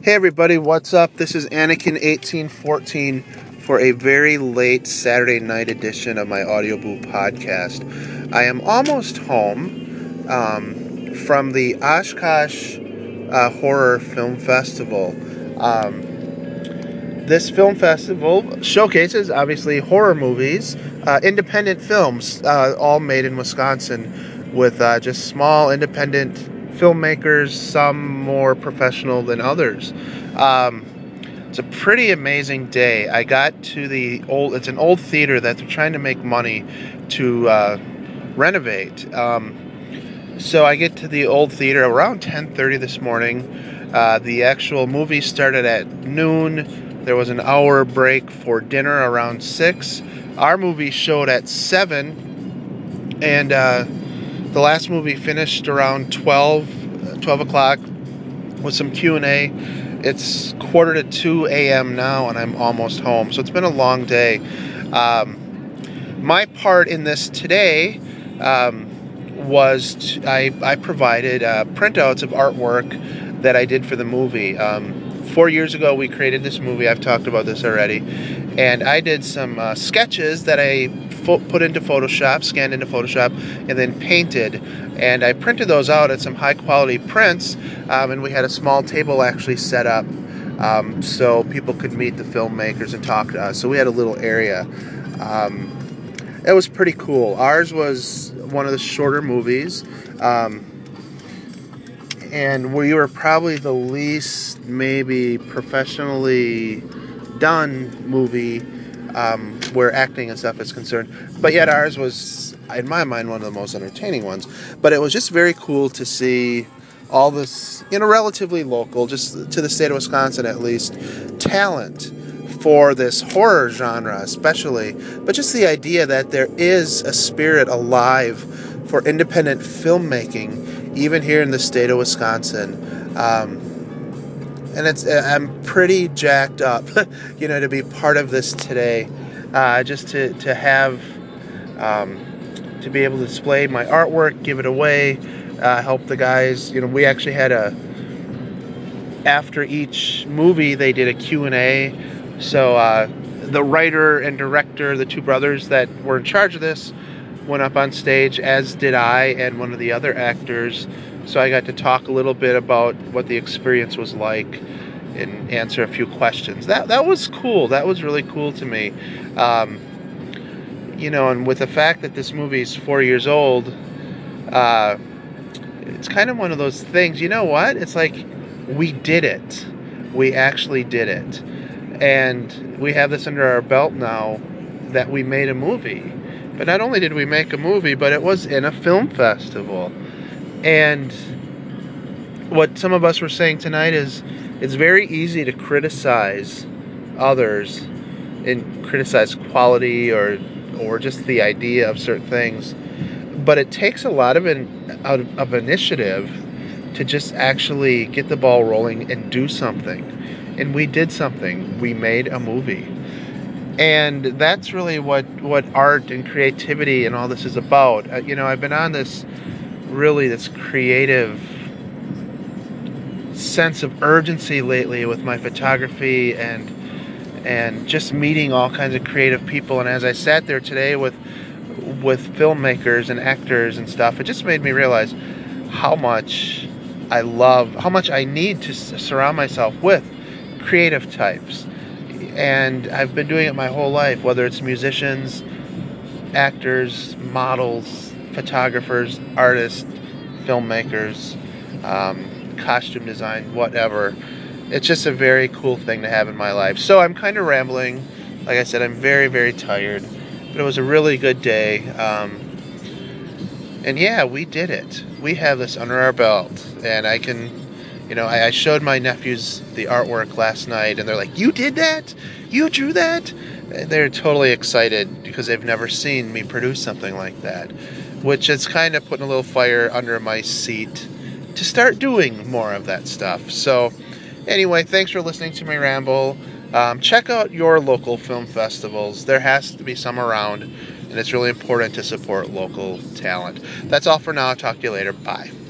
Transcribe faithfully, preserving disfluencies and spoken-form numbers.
Hey everybody, what's up? This is Anakin eighteen fourteen for a very late Saturday night edition of my Audio Boo podcast. I am almost home um, from the Oshkosh uh, Horror Film Festival. Um, this film festival showcases, obviously, horror movies, uh, independent films, uh, all made in Wisconsin with uh, just small independent filmmakers, some more professional than others. Um, it's a pretty amazing day. I got to the old, it's an old theater that they're trying to make money to uh, renovate. Um, so I get to the old theater around ten thirty this morning. Uh, the actual movie started at noon. There was an hour break for dinner around six. Our movie showed at seven, and uh, the last movie finished around twelve, twelve o'clock with some Q and A. It's quarter to two a.m. now, and I'm almost home. So it's been a long day. Um, my part in this today um, was t- I, I provided uh, printouts of artwork that I did for the movie. Um, four years ago, we created this movie. I've talked about this already. And I did some uh, sketches that I fo- put into Photoshop, scanned into Photoshop, and then painted. And I printed those out at some high-quality prints, um, and we had a small table actually set up um, so people could meet the filmmakers and talk to us. So we had a little area. Um, it was pretty cool. Ours was one of the shorter movies, um, and we were probably the least maybe professionally done movie um, where acting and stuff is concerned, but yet ours was, in my mind, one of the most entertaining ones. But it was just very cool to see all this, you know, relatively local, just to the state of Wisconsin at least, talent for this horror genre especially, but just the idea that there is a spirit alive for independent filmmaking, even here in the state of Wisconsin. Um, And it's I'm pretty jacked up, you know, to be part of this today. Uh, just to to have um, to be able to display my artwork, give it away, uh, help the guys. You know, we actually had a after each movie they did a Q and A. So uh, the writer and director, the two brothers that were in charge of this, went up on stage, as did I and one of the other actors. So I got to talk a little bit about what the experience was like and answer a few questions. That that was cool. That was really cool to me. Um, you know, and with the fact that this movie is four years old, uh, it's kind of one of those things. You know what? It's like we did it. We actually did it. And we have this under our belt now that we made a movie. But not only did we make a movie, but it was in a film festival. And what some of us were saying tonight is it's very easy to criticize others and criticize quality or or just the idea of certain things. But it takes a lot of, an, of, of initiative to just actually get the ball rolling and do something. And we did something. We made a movie. And that's really what, what art and creativity and all this is about. Uh, you know, I've been on this really this creative sense of urgency lately with my photography and and just meeting all kinds of creative people. And as I sat there today with with filmmakers and actors and stuff, it just made me realize how much I love, how much I need to surround myself with creative types. And I've been doing it my whole life, whether it's musicians, actors, models, photographers, artists, filmmakers, um, costume design, whatever. It's just a very cool thing to have in my life. So I'm kind of rambling. Like I said, I'm very, very tired. But it was a really good day. Um, and yeah, we did it. We have this under our belt. And I can, you know, I, I showed my nephews the artwork last night. And they're like, you did that? You drew that? And they're totally excited because they've never seen me produce something like that. Which is kind of putting a little fire under my seat to start doing more of that stuff. So anyway, thanks for listening to me ramble. Um, check out your local film festivals. There has to be some around, and it's really important to support local talent. That's all for now. Talk to you later. Bye.